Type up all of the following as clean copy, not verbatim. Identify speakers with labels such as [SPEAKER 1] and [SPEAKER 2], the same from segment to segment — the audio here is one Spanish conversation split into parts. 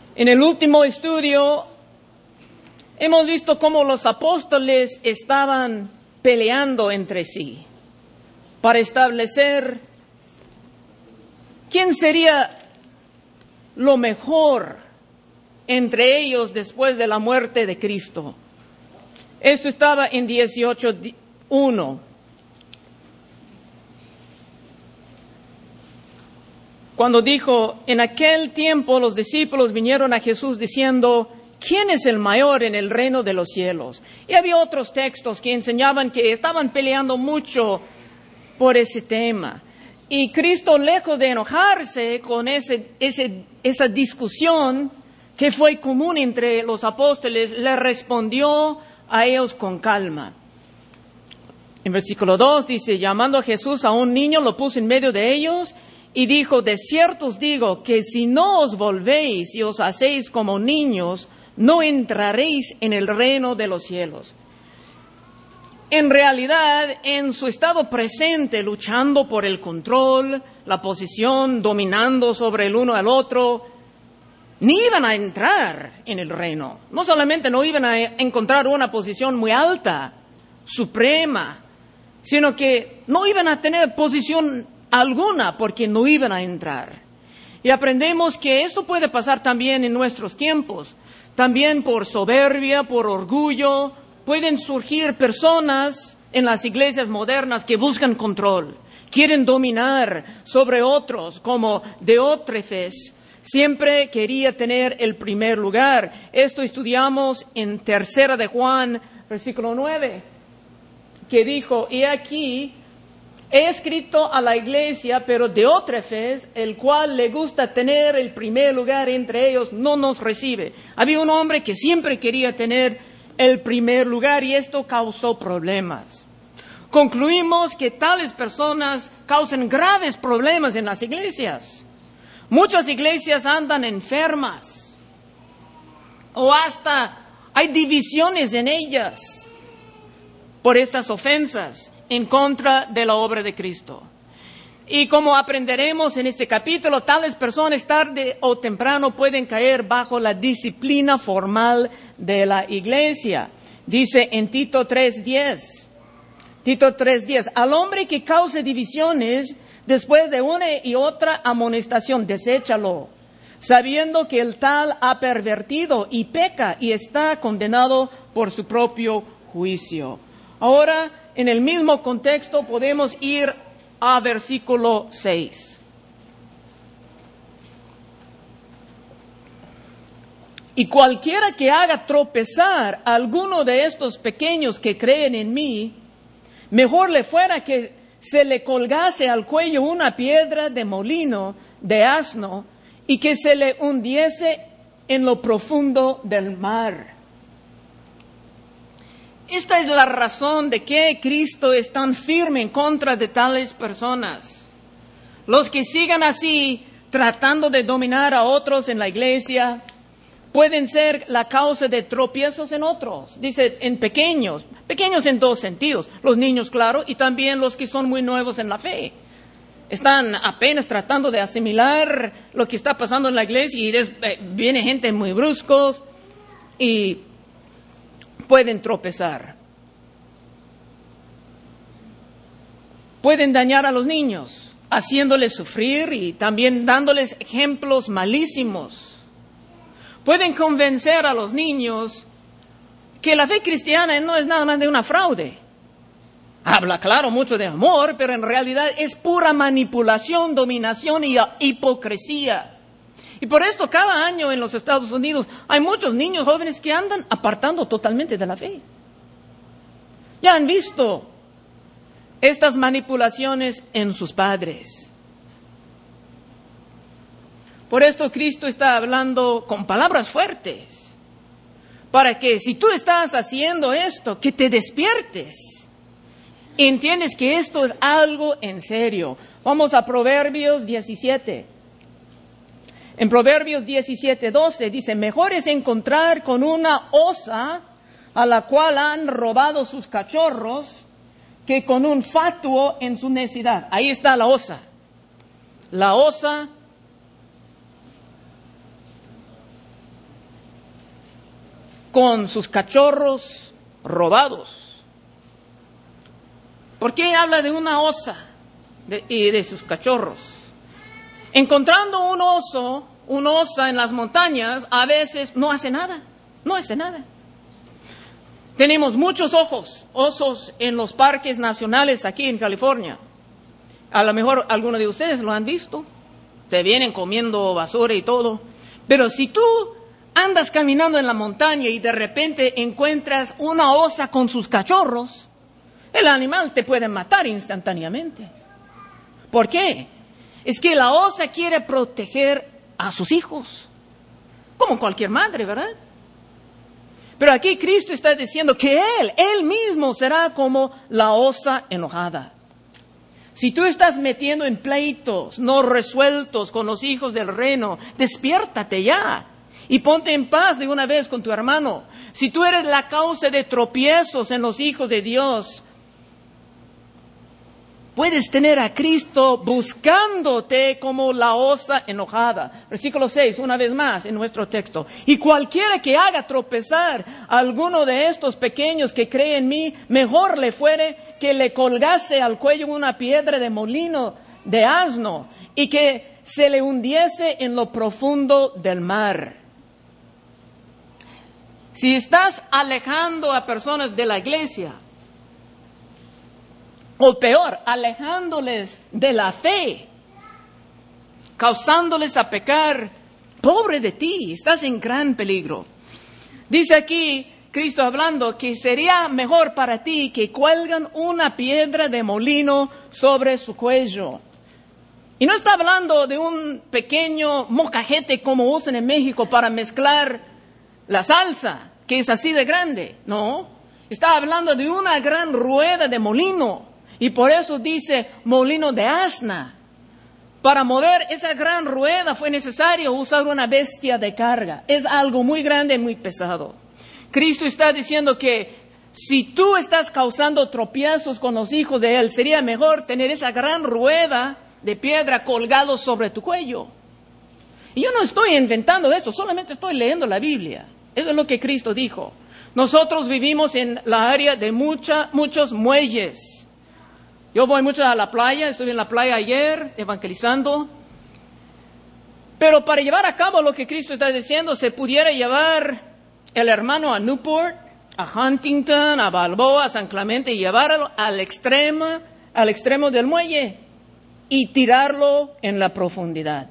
[SPEAKER 1] En el último estudio hemos visto cómo los apóstoles estaban peleando entre sí para establecer quién sería lo mejor entre ellos después de la muerte de Cristo. Esto estaba en 18:1. Cuando dijo, en aquel tiempo los discípulos vinieron a Jesús diciendo, ¿quién es el mayor en el reino de los cielos? Y había otros textos que enseñaban que estaban peleando mucho por ese tema. Y Cristo, lejos de enojarse con esa discusión que fue común entre los apóstoles, le respondió a ellos con calma. En versículo 2 dice, llamando a Jesús a un niño, lo puso en medio de ellos y dijo, de cierto os digo que si no os volvéis y os hacéis como niños, no entraréis en el reino de los cielos. En realidad, en su estado presente, luchando por el control, la posición, dominando sobre el uno al otro, ni iban a entrar en el reino. No solamente no iban a encontrar una posición muy alta, suprema, sino que no iban a tener posición alguna porque no iban a entrar. Y aprendemos que esto puede pasar también en nuestros tiempos. También por soberbia, por orgullo, pueden surgir personas en las iglesias modernas que buscan control, quieren dominar sobre otros, como Diótrefes. Siempre quería tener el primer lugar. Esto estudiamos en 3 de Juan, versículo 9, que dijo, he aquí, he escrito a la iglesia, pero Diótrefes, el cual le gusta tener el primer lugar entre ellos, no nos recibe. Había un hombre que siempre quería tener el primer lugar y esto causó problemas. Concluimos que tales personas causan graves problemas en las iglesias. Muchas iglesias andan enfermas o hasta hay divisiones en ellas por estas ofensas en contra de la obra de Cristo. Y como aprenderemos en este capítulo, tales personas tarde o temprano pueden caer bajo la disciplina formal de la iglesia. Dice en Tito 3:10, al hombre que cause divisiones después de una y otra amonestación, deséchalo, sabiendo que el tal ha pervertido y peca y está condenado por su propio juicio. Ahora, en el mismo contexto podemos ir a versículo 6. Y cualquiera que haga tropezar a alguno de estos pequeños que creen en mí, mejor le fuera que se le colgase al cuello una piedra de molino de asno y que se le hundiese en lo profundo del mar. Esta es la razón de que Cristo es tan firme en contra de tales personas. Los que sigan así, tratando de dominar a otros en la iglesia, pueden ser la causa de tropiezos en otros. Dice, en pequeños en dos sentidos. Los niños, claro, y también los que son muy nuevos en la fe. Están apenas tratando de asimilar lo que está pasando en la iglesia y viene gente muy bruscos y pueden tropezar. Pueden dañar a los niños, haciéndoles sufrir y también dándoles ejemplos malísimos. Pueden convencer a los niños que la fe cristiana no es nada más de una fraude. Habla, claro, mucho de amor, pero en realidad es pura manipulación, dominación y hipocresía. Y por esto cada año en los Estados Unidos hay muchos niños jóvenes que andan apartando totalmente de la fe. Ya han visto estas manipulaciones en sus padres. Por esto Cristo está hablando con palabras fuertes, para que si tú estás haciendo esto, que te despiertes. Entiendes que esto es algo en serio. Vamos a Proverbios 17. En Proverbios 17:12 dice, mejor es encontrar con una osa a la cual han robado sus cachorros que con un fatuo en su necedad. Ahí está la osa. La osa con sus cachorros robados. ¿Por qué habla de una osa y de sus cachorros? Encontrando un osa en las montañas, a veces no hace nada. Tenemos muchos osos en los parques nacionales aquí en California. A lo mejor algunos de ustedes lo han visto. Se vienen comiendo basura y todo. Pero si tú andas caminando en la montaña y de repente encuentras una osa con sus cachorros, el animal te puede matar instantáneamente. ¿Por qué? Es que la osa quiere proteger a sus hijos, como cualquier madre, ¿verdad? Pero aquí Cristo está diciendo que Él mismo será como la osa enojada. Si tú estás metiendo en pleitos no resueltos con los hijos del reino, despiértate ya y ponte en paz de una vez con tu hermano. Si tú eres la causa de tropiezos en los hijos de Dios, puedes tener a Cristo buscándote como la osa enojada. Versículo 6, una vez más en nuestro texto. Y cualquiera que haga tropezar a alguno de estos pequeños que cree en mí, mejor le fuere que le colgase al cuello una piedra de molino de asno y que se le hundiese en lo profundo del mar. Si estás alejando a personas de la iglesia, o peor, alejándoles de la fe, causándoles a pecar, pobre de ti, estás en gran peligro. Dice aquí Cristo hablando que sería mejor para ti que cuelgan una piedra de molino sobre su cuello. Y no está hablando de un pequeño mocajete como usan en México para mezclar la salsa, que es así de grande. No, está hablando de una gran rueda de molino. Y por eso dice molino de asna. Para mover esa gran rueda fue necesario usar una bestia de carga. Es algo muy grande y muy pesado. Cristo está diciendo que si tú estás causando tropiezos con los hijos de Él, sería mejor tener esa gran rueda de piedra colgado sobre tu cuello. Y yo no estoy inventando esto, solamente estoy leyendo la Biblia. Eso es lo que Cristo dijo. Nosotros vivimos en la área de muchos muelles. Yo voy mucho a la playa, estuve en la playa ayer evangelizando. Pero para llevar a cabo lo que Cristo está diciendo, se pudiera llevar el hermano a Newport, a Huntington, a Balboa, a San Clemente, y llevarlo al extremo del muelle y tirarlo en la profundidad.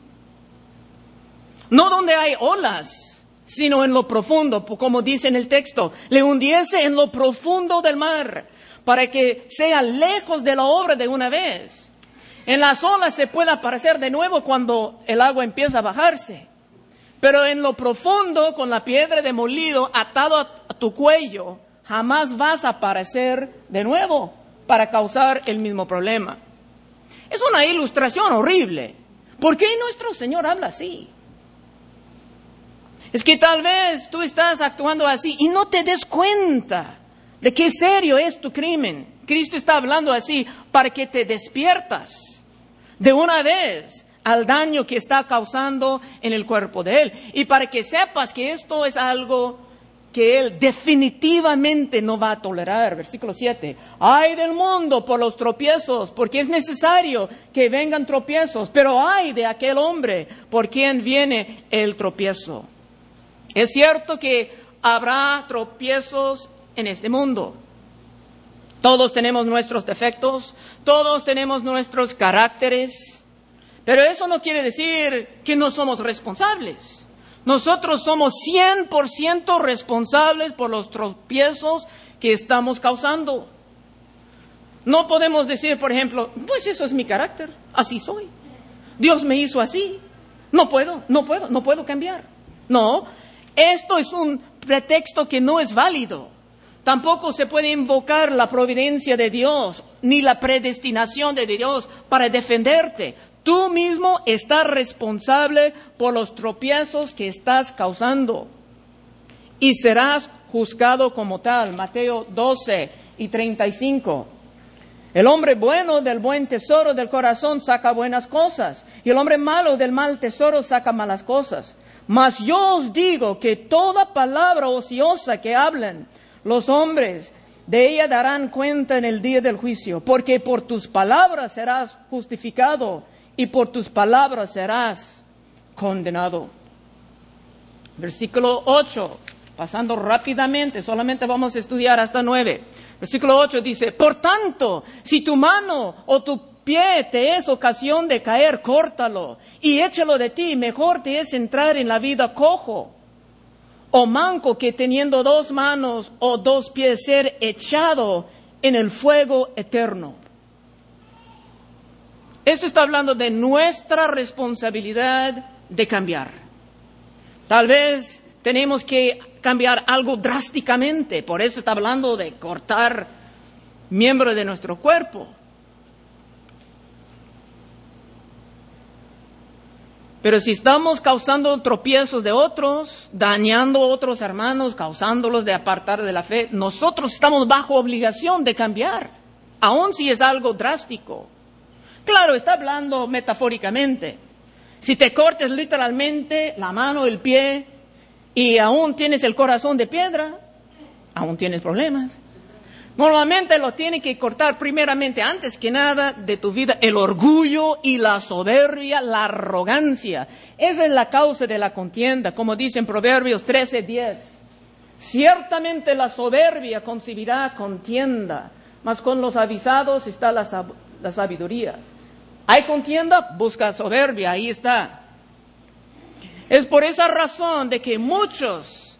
[SPEAKER 1] No donde hay olas, sino en lo profundo, como dice en el texto, le hundiese en lo profundo del mar, para que sea lejos de la obra de una vez. En las olas se puede aparecer de nuevo cuando el agua empieza a bajarse. Pero en lo profundo, con la piedra de molido atado a tu cuello, jamás vas a aparecer de nuevo para causar el mismo problema. Es una ilustración horrible. ¿Por qué nuestro Señor habla así? Es que tal vez tú estás actuando así y no te des cuenta de qué serio es tu crimen. Cristo está hablando así para que te despiertas de una vez al daño que está causando en el cuerpo de Él. Y para que sepas que esto es algo que Él definitivamente no va a tolerar. Versículo 7. Ay del mundo por los tropiezos, porque es necesario que vengan tropiezos. Pero ay de aquel hombre por quien viene el tropiezo. Es cierto que habrá tropiezos en este mundo. Todos tenemos nuestros defectos, todos tenemos nuestros caracteres, pero eso no quiere decir que no somos responsables. Nosotros somos 100% responsables por los tropiezos que estamos causando. No podemos decir, por ejemplo, pues eso es mi carácter, así soy. Dios me hizo así, no puedo cambiar. No, esto es un pretexto que no es válido. Tampoco se puede invocar la providencia de Dios, ni la predestinación de Dios para defenderte. Tú mismo estás responsable por los tropiezos que estás causando. Y serás juzgado como tal. Mateo 12:35. El hombre bueno del buen tesoro del corazón saca buenas cosas, y el hombre malo del mal tesoro saca malas cosas. Mas yo os digo que toda palabra ociosa que hablen los hombres, de ella darán cuenta en el día del juicio, porque por tus palabras serás justificado y por tus palabras serás condenado. Versículo 8, pasando rápidamente, solamente vamos a estudiar hasta 9. Versículo 8 dice, por tanto, si tu mano o tu pie te es ocasión de caer, córtalo y échalo de ti. Mejor te es entrar en la vida cojo o manco que teniendo 2 manos o 2 pies ser echado en el fuego eterno. Esto está hablando de nuestra responsabilidad de cambiar. Tal vez tenemos que cambiar algo drásticamente, por eso está hablando de cortar miembros de nuestro cuerpo. Pero si estamos causando tropiezos de otros, dañando a otros hermanos, causándolos de apartar de la fe, nosotros estamos bajo obligación de cambiar, aun si es algo drástico. Claro, está hablando metafóricamente. Si te cortes literalmente la mano, el pie, y aún tienes el corazón de piedra, aún tienes problemas. Normalmente lo tiene que cortar primeramente, antes que nada, de tu vida, el orgullo y la soberbia, la arrogancia. Esa es la causa de la contienda, como dice en Proverbios 13:10. Ciertamente la soberbia concebirá contienda, mas con los avisados está la sabiduría. ¿Hay contienda? Busca soberbia, ahí está. Es por esa razón de que muchas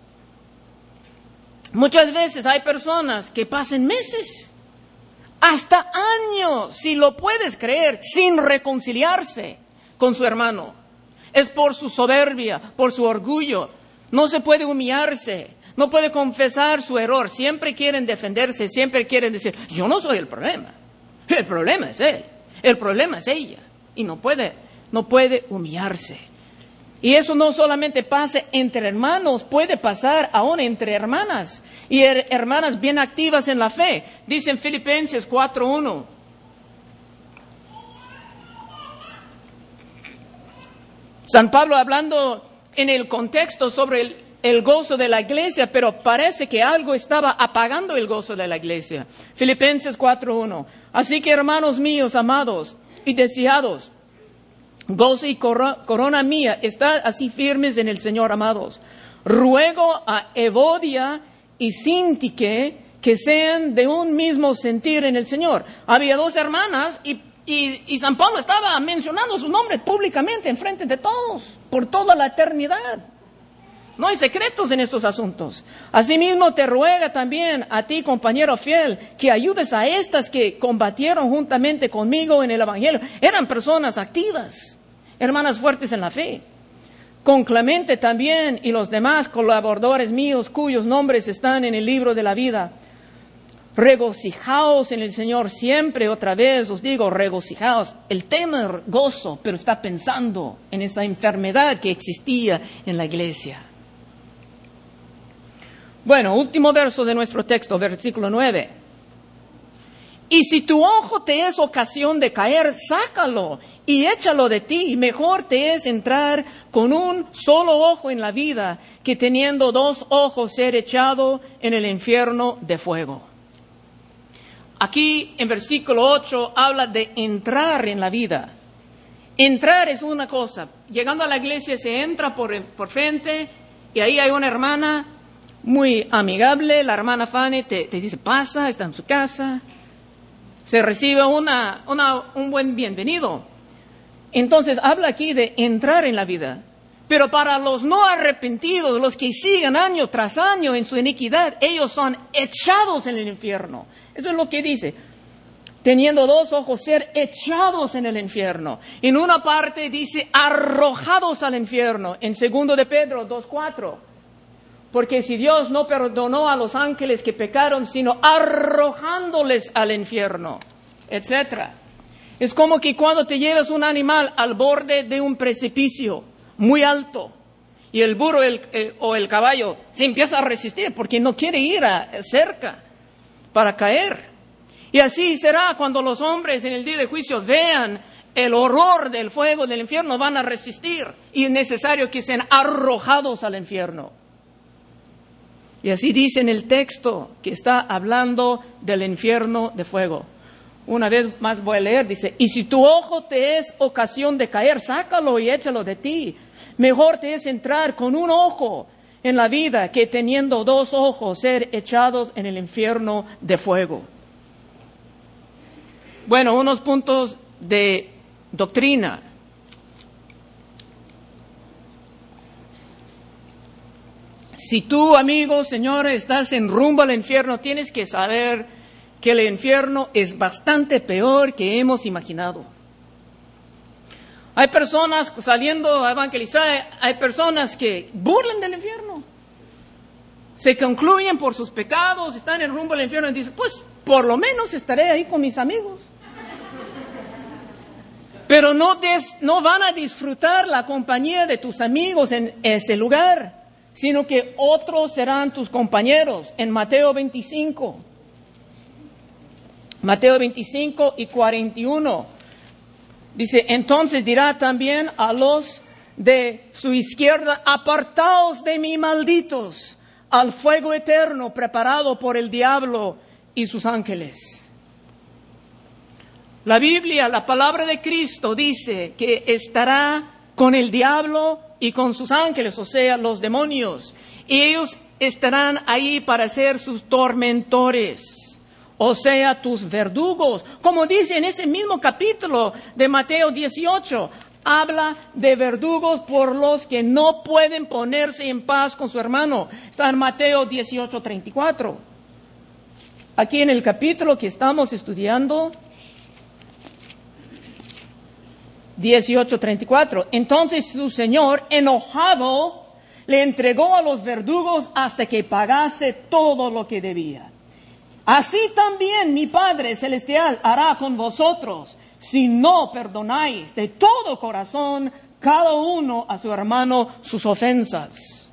[SPEAKER 1] veces hay personas que pasan meses, hasta años, si lo puedes creer, sin reconciliarse con su hermano. Es por su soberbia, por su orgullo. No se puede humillarse, no puede confesar su error. Siempre quieren defenderse, siempre quieren decir, yo no soy el problema. El problema es él, el problema es ella. Y no puede humillarse. Y eso no solamente pasa entre hermanos, puede pasar aún entre hermanas. Y hermanas bien activas en la fe. Dice en Filipenses 4:1. San Pablo hablando en el contexto sobre el gozo de la iglesia, pero parece que algo estaba apagando el gozo de la iglesia. Filipenses 4:1. Así que hermanos míos, amados y deseados, gozo y corona mía, estad así firmes en el Señor, amados. Ruego a Evodia y Síntique que sean de un mismo sentir en el Señor. Había 2 hermanas y San Pablo estaba mencionando su nombre públicamente en frente de todos, por toda la eternidad. No hay secretos en estos asuntos. Asimismo te ruega también a ti, compañero fiel, que ayudes a estas que combatieron juntamente conmigo en el Evangelio. Eran personas activas, hermanas fuertes en la fe. Con Clemente también y los demás colaboradores míos cuyos nombres están en el libro de la vida. Regocijaos en el Señor siempre, otra vez os digo, regocijaos. El tema es gozo, pero está pensando en esta enfermedad que existía en la iglesia. Bueno, último verso de nuestro texto, versículo 9. Y si tu ojo te es ocasión de caer, sácalo y échalo de ti. Mejor te es entrar con un solo ojo en la vida que teniendo 2 ojos ser echado en el infierno de fuego. Aquí en versículo 8 habla de entrar en la vida. Entrar es una cosa. Llegando a la iglesia se entra por frente y ahí hay una hermana muy amigable. La hermana Fanny te dice, pasa, está en su casa. Se recibe un buen bienvenido. Entonces habla aquí de entrar en la vida. Pero para los no arrepentidos, los que siguen año tras año en su iniquidad, ellos son echados en el infierno. Eso es lo que dice. Teniendo 2 ojos, ser echados en el infierno. En una parte dice arrojados al infierno. En 2 de Pedro 2:4. Porque si Dios no perdonó a los ángeles que pecaron, sino arrojándoles al infierno, etc. Es como que cuando te llevas un animal al borde de un precipicio muy alto y el burro o el caballo se empieza a resistir porque no quiere ir cerca para caer. Y así será cuando los hombres en el día de juicio vean el horror del fuego del infierno, van a resistir y es necesario que sean arrojados al infierno. Y así dice en el texto que está hablando del infierno de fuego. Una vez más voy a leer, dice, y si tu ojo te es ocasión de caer, sácalo y échalo de ti. Mejor te es entrar con un ojo en la vida que teniendo dos ojos ser echados en el infierno de fuego. Bueno, unos puntos de doctrina. Si tú, amigo, señor, estás en rumbo al infierno, tienes que saber que el infierno es bastante peor que hemos imaginado. Hay personas saliendo a evangelizar, hay personas que burlan del infierno. Se concluyen por sus pecados, están en rumbo al infierno y dicen, pues, por lo menos estaré ahí con mis amigos. Pero no van a disfrutar la compañía de tus amigos en ese lugar, sino que otros serán tus compañeros. En Mateo 25 y 41, dice, entonces dirá también a los de su izquierda, apartaos de mí, malditos, al fuego eterno preparado por el diablo y sus ángeles. La Biblia, la palabra de Cristo dice que estará con el diablo y con sus ángeles, o sea, los demonios. Y ellos estarán ahí para ser sus tormentores, o sea, tus verdugos. Como dice en ese mismo capítulo de Mateo 18, habla de verdugos por los que no pueden ponerse en paz con su hermano. Está en Mateo 18:34. Aquí en el capítulo que estamos estudiando, 18:34. Entonces su señor, enojado, le entregó a los verdugos hasta que pagase todo lo que debía. Así también mi Padre Celestial hará con vosotros, si no perdonáis de todo corazón cada uno a su hermano sus ofensas.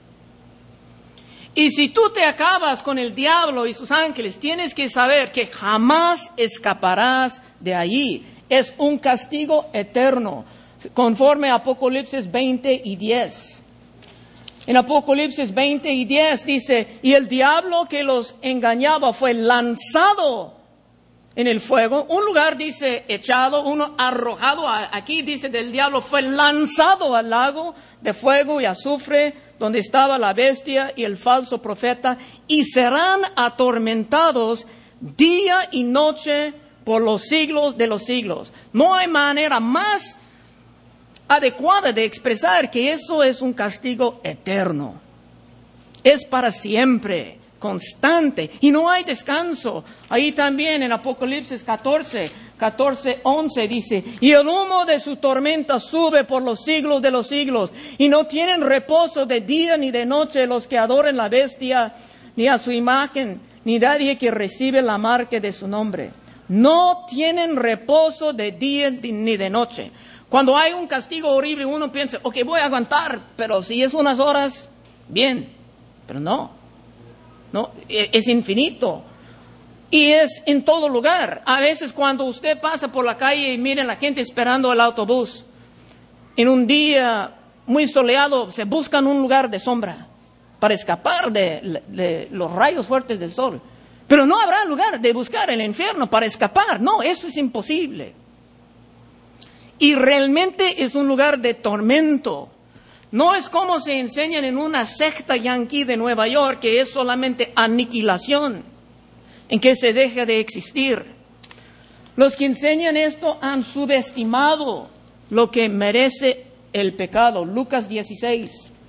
[SPEAKER 1] Y si tú te acabas con el diablo y sus ángeles, tienes que saber que jamás escaparás de allí. Es un castigo eterno, conforme a Apocalipsis 20:10. En Apocalipsis 20:10 dice, y el diablo que los engañaba fue lanzado en el fuego. Un lugar dice echado, uno arrojado. Aquí dice del diablo fue lanzado al lago de fuego y azufre, donde estaba la bestia y el falso profeta, y serán atormentados día y noche por los siglos de los siglos. No hay manera más adecuada de expresar que eso es un castigo eterno. Es para siempre, constante, y no hay descanso. Ahí también en Apocalipsis 14:11 dice, y el humo de su tormenta sube por los siglos de los siglos, y no tienen reposo de día ni de noche los que adoren la bestia, ni a su imagen, ni nadie que recibe la marca de su nombre. No tienen reposo de día ni de noche. Cuando hay un castigo horrible, uno piensa, ok, voy a aguantar, pero si es unas horas, bien. Pero no, es infinito. Y es en todo lugar. A veces cuando usted pasa por la calle y mira a la gente esperando el autobús, en un día muy soleado, se buscan un lugar de sombra para escapar de los rayos fuertes del sol. Pero no habrá lugar de buscar el infierno para escapar. No, eso es imposible. Y realmente es un lugar de tormento. No es como se enseñan en una secta yanqui de Nueva York, que es solamente aniquilación, en que se deja de existir. Los que enseñan esto han subestimado lo que merece el pecado. Lucas 16.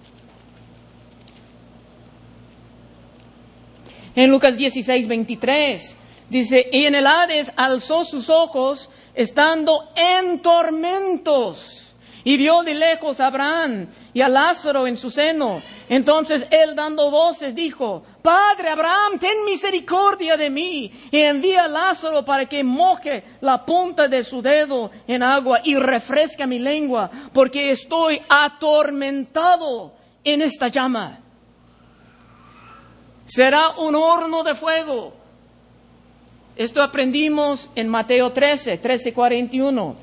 [SPEAKER 1] En Lucas 16:23 dice, y en el Hades alzó sus ojos estando en tormentos, y vio de lejos a Abraham y a Lázaro en su seno. Entonces él, dando voces, dijo, Padre Abraham, ten misericordia de mí, y envía a Lázaro para que moje la punta de su dedo en agua y refresca mi lengua, porque estoy atormentado en esta llama. Será un horno de fuego. Esto aprendimos en Mateo 13:41.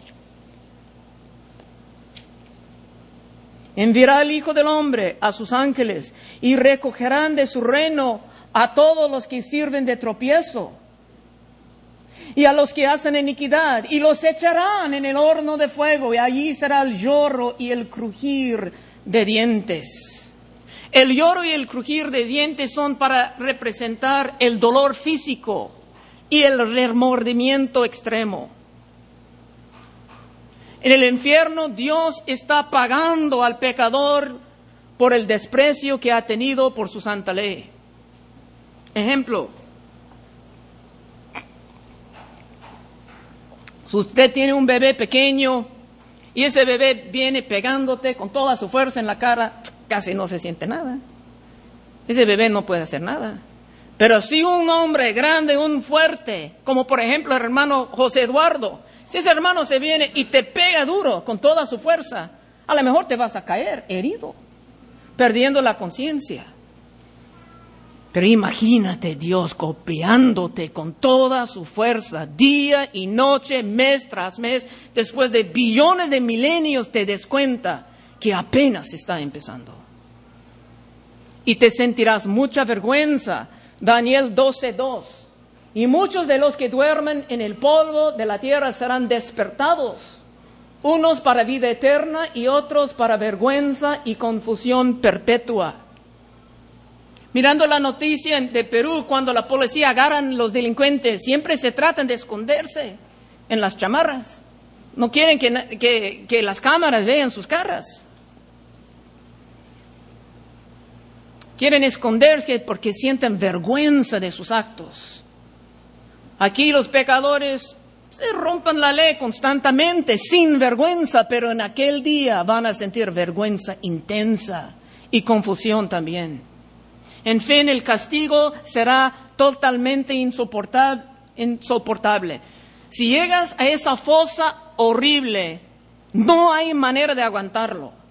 [SPEAKER 1] Enviará el Hijo del Hombre a sus ángeles y recogerán de su reino a todos los que sirven de tropiezo y a los que hacen iniquidad, y los echarán en el horno de fuego, y allí será el lloro y el crujir de dientes. El lloro y el crujir de dientes son para representar el dolor físico y el remordimiento extremo. En el infierno, Dios está pagando al pecador por el desprecio que ha tenido por su santa ley. Ejemplo: si usted tiene un bebé pequeño y ese bebé viene pegándote con toda su fuerza en la cara, casi no se siente nada. Ese bebé no puede hacer nada. Pero si un hombre grande, un fuerte, como por ejemplo el hermano José Eduardo, si ese hermano se viene y te pega duro con toda su fuerza, a lo mejor te vas a caer herido, perdiendo la conciencia. Pero imagínate Dios golpeándote con toda su fuerza, día y noche, mes tras mes, después de billones de milenios te des cuenta que apenas está empezando. Y te sentirás mucha vergüenza. Daniel 12:2. Y muchos de los que duermen en el polvo de la tierra serán despertados, unos para vida eterna y otros para vergüenza y confusión perpetua. Mirando la noticia de Perú, cuando la policía agarran a los delincuentes, siempre se tratan de esconderse en las chamarras. No quieren que las cámaras vean sus caras. Quieren esconderse porque sienten vergüenza de sus actos. Aquí los pecadores se rompen la ley constantemente, sin vergüenza, pero en aquel día van a sentir vergüenza intensa y confusión también. En fin, el castigo será totalmente insoportable. Si llegas a esa fosa horrible, no hay manera de aguantarlo.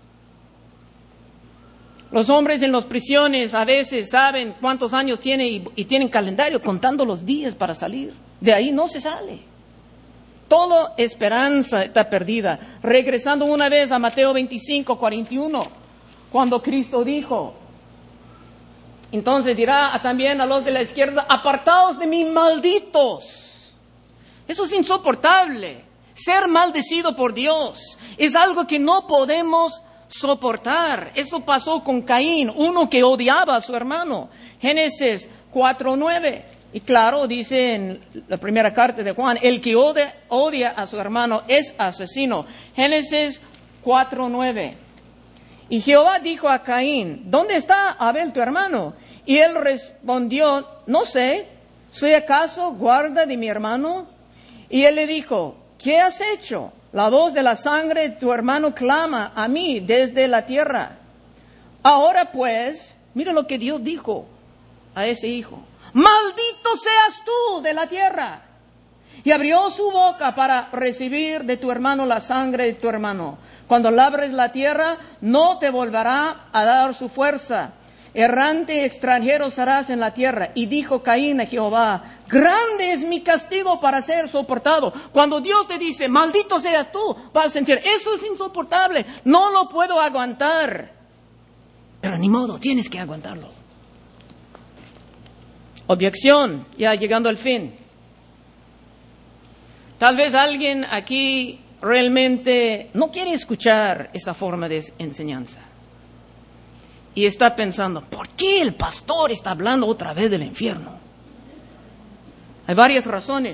[SPEAKER 1] Los hombres en las prisiones a veces saben cuántos años tienen y tienen calendario contando los días para salir. De ahí no se sale. Toda esperanza está perdida. Regresando una vez a Mateo 25:41, cuando Cristo dijo: entonces dirá también a los de la izquierda: apartaos de mí, malditos. Eso es insoportable. Ser maldecido por Dios es algo que no podemos soportar. Eso pasó con Caín, uno que odiaba a su hermano. Génesis 4:9. Y claro, dice en la primera carta de Juan: el que odia a su hermano es asesino. Génesis 4:9. Y Jehová dijo a Caín: ¿dónde está Abel tu hermano? Y él respondió: no sé, ¿soy acaso guarda de mi hermano? Y él le dijo: ¿qué has hecho? La voz de la sangre de tu hermano clama a mí desde la tierra. Ahora pues, mira lo que Dios dijo a ese hijo: maldito seas tú de la tierra. Y abrió su boca para recibir de tu hermano la sangre de tu hermano. Cuando labres la tierra, no te volverá a dar su fuerza. Errante y extranjero serás en la tierra. Y dijo Caín a Jehová: grande es mi castigo para ser soportado. Cuando Dios te dice: maldito sea tú, vas a sentir: eso es insoportable, no lo puedo aguantar. Pero ni modo, tienes que aguantarlo. Objeción, ya llegando al fin. Tal vez alguien aquí realmente no quiere escuchar esa forma de enseñanza. Y está pensando: ¿por qué el pastor está hablando otra vez del infierno? Hay varias razones.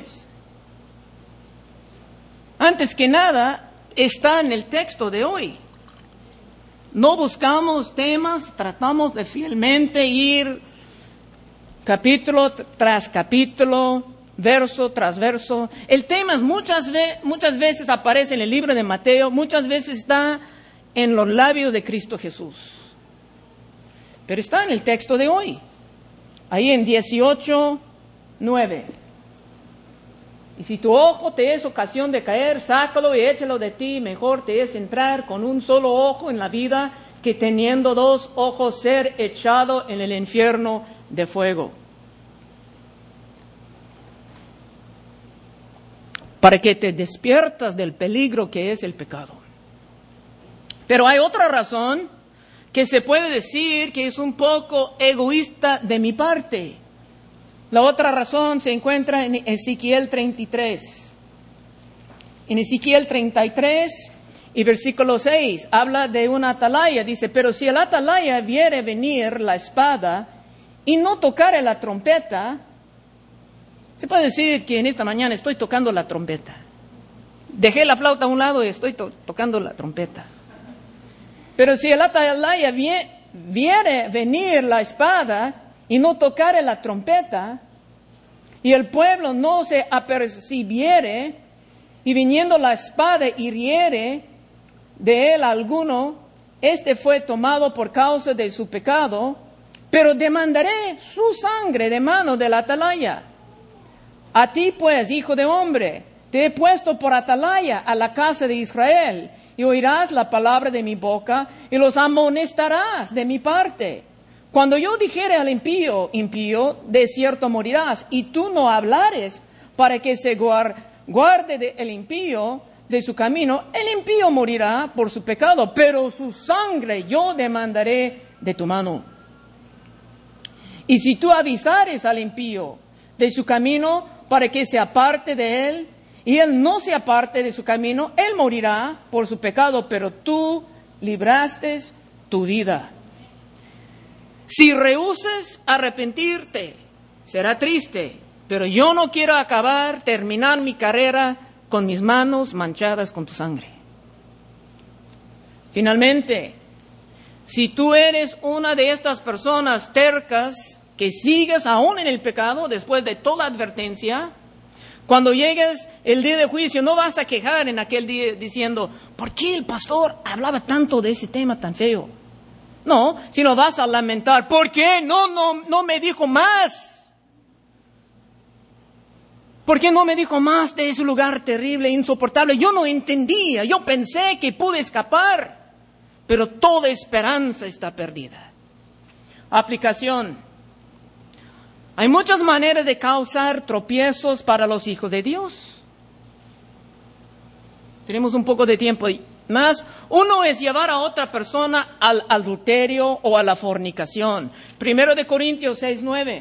[SPEAKER 1] Antes que nada, está en el texto de hoy. No buscamos temas, tratamos de fielmente ir capítulo tras capítulo, verso tras verso. El tema muchas veces aparece en el libro de Mateo, muchas veces está en los labios de Cristo Jesús. Pero está en el texto de hoy, ahí en 18:9. Y si tu ojo te es ocasión de caer, sácalo y échalo de ti. Mejor te es entrar con un solo ojo en la vida que teniendo dos ojos ser echado en el infierno de fuego. para que te despiertas del peligro que es el pecado. Pero hay otra razón que se puede decir que es un poco egoísta de mi parte. La otra razón se encuentra en Ezequiel 33. En Ezequiel 33 y versículo 6 habla de una atalaya. Dice, pero si el atalaya viere venir la espada y no tocare la trompeta, se puede decir que en esta mañana estoy tocando la trompeta. Dejé la flauta a un lado y estoy tocando la trompeta. Pero si el atalaya viere venir la espada y no tocare la trompeta, y el pueblo no se apercibiere, y viniendo la espada hiriere de él alguno, este fue tomado por causa de su pecado, pero demandaré su sangre de mano del atalaya. A ti pues, hijo de hombre, te he puesto por atalaya a la casa de Israel, y oirás la palabra de mi boca, y los amonestarás de mi parte. Cuando yo dijere al impío, impío, de cierto morirás, y tú no hablares para que se guarde el impío de su camino, el impío morirá por su pecado, pero su sangre yo demandaré de tu mano. Y si tú avisares al impío de su camino para que se aparte de él, y él no se aparte de su camino, él morirá por su pecado, pero tú libraste tu vida. Si rehusas arrepentirte, será triste, pero yo no quiero terminar mi carrera con mis manos manchadas con tu sangre. Finalmente, si tú eres una de estas personas tercas que sigues aún en el pecado después de toda advertencia, cuando llegues el día de juicio no vas a quejar en aquel día diciendo, ¿por qué el pastor hablaba tanto de ese tema tan feo? No, sino vas a lamentar, ¿por qué no me dijo más? ¿Por qué no me dijo más de ese lugar terrible, insoportable? Yo no entendía, yo pensé que pude escapar, pero toda esperanza está perdida. Aplicación. Hay muchas maneras de causar tropiezos para los hijos de Dios. Tenemos un poco de tiempo más. Uno es llevar a otra persona al adulterio o a la fornicación. 1 Corintios 6:9.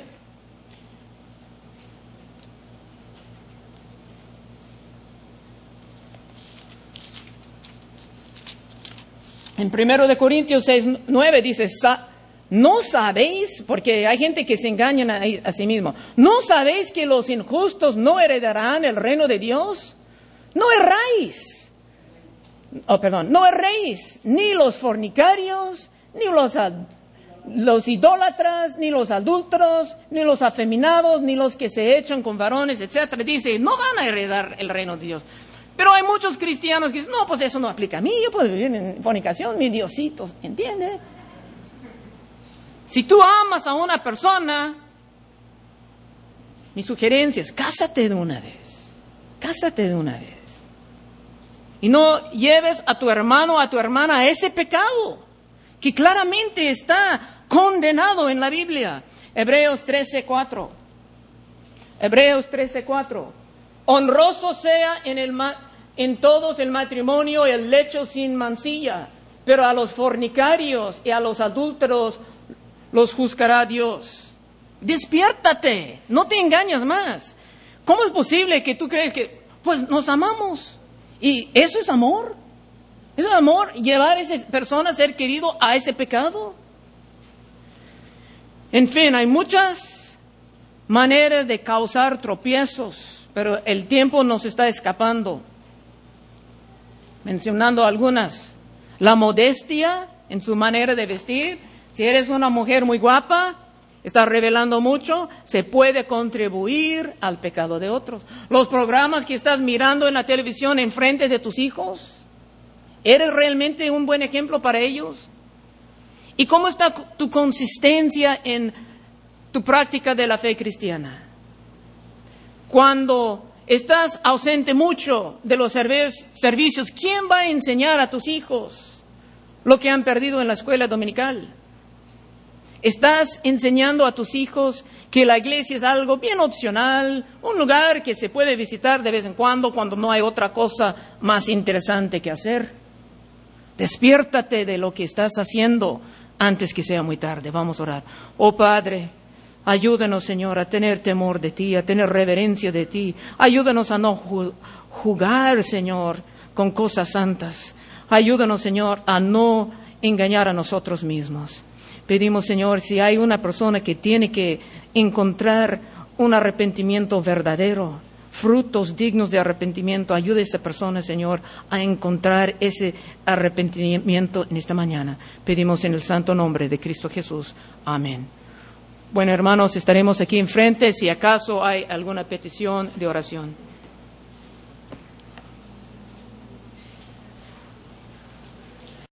[SPEAKER 1] En 1 Corintios 6:9 dice, ¿no sabéis? Porque hay gente que se engaña a sí mismo. ¿No sabéis que los injustos no heredarán el reino de Dios? No erréis, ni los fornicarios, ni los idólatras, ni los adúlteros, ni los afeminados, ni los que se echan con varones, etcétera. Dice, no van a heredar el reino de Dios. Pero hay muchos cristianos que dicen, no, pues eso no aplica a mí, yo puedo vivir en fornicación, mi Diosito, ¿entiende? Si tú amas a una persona, mi sugerencia es, cásate de una vez. Y no lleves a tu hermano o a tu hermana a ese pecado, que claramente está condenado en la Biblia. Hebreos 13:4. Honroso sea en todos el matrimonio y el lecho sin mancilla, pero a los fornicarios y a los adúlteros los juzgará Dios. Despiértate, no te engañes más. ¿Cómo es posible que tú crees que, pues nos amamos? ¿Y eso es amor? ¿Eso es amor? ¿Llevar a esa persona a ser querido a ese pecado? En fin, hay muchas maneras de causar tropiezos, pero el tiempo nos está escapando. Mencionando algunas. La modestia en su manera de vestir. Si eres una mujer muy guapa, estás revelando mucho, se puede contribuir al pecado de otros. Los programas que estás mirando en la televisión en frente de tus hijos, ¿eres realmente un buen ejemplo para ellos? ¿Y cómo está tu consistencia en tu práctica de la fe cristiana? Cuando estás ausente mucho de los servicios, ¿quién va a enseñar a tus hijos lo que han perdido en la escuela dominical? Estás enseñando a tus hijos que la iglesia es algo bien opcional, un lugar que se puede visitar de vez en cuando no hay otra cosa más interesante que hacer. Despiértate de lo que estás haciendo antes que sea muy tarde. Vamos a orar. Oh Padre, ayúdanos, Señor, a tener temor de ti, a tener reverencia de ti. Ayúdanos a no jugar, Señor, con cosas santas. Ayúdanos, Señor, a no engañar a nosotros mismos. Pedimos, Señor, si hay una persona que tiene que encontrar un arrepentimiento verdadero, frutos dignos de arrepentimiento, ayude a esa persona, Señor, a encontrar ese arrepentimiento en esta mañana. Pedimos en el santo nombre de Cristo Jesús. Amén. Bueno, hermanos, estaremos aquí enfrente si acaso hay alguna petición de oración.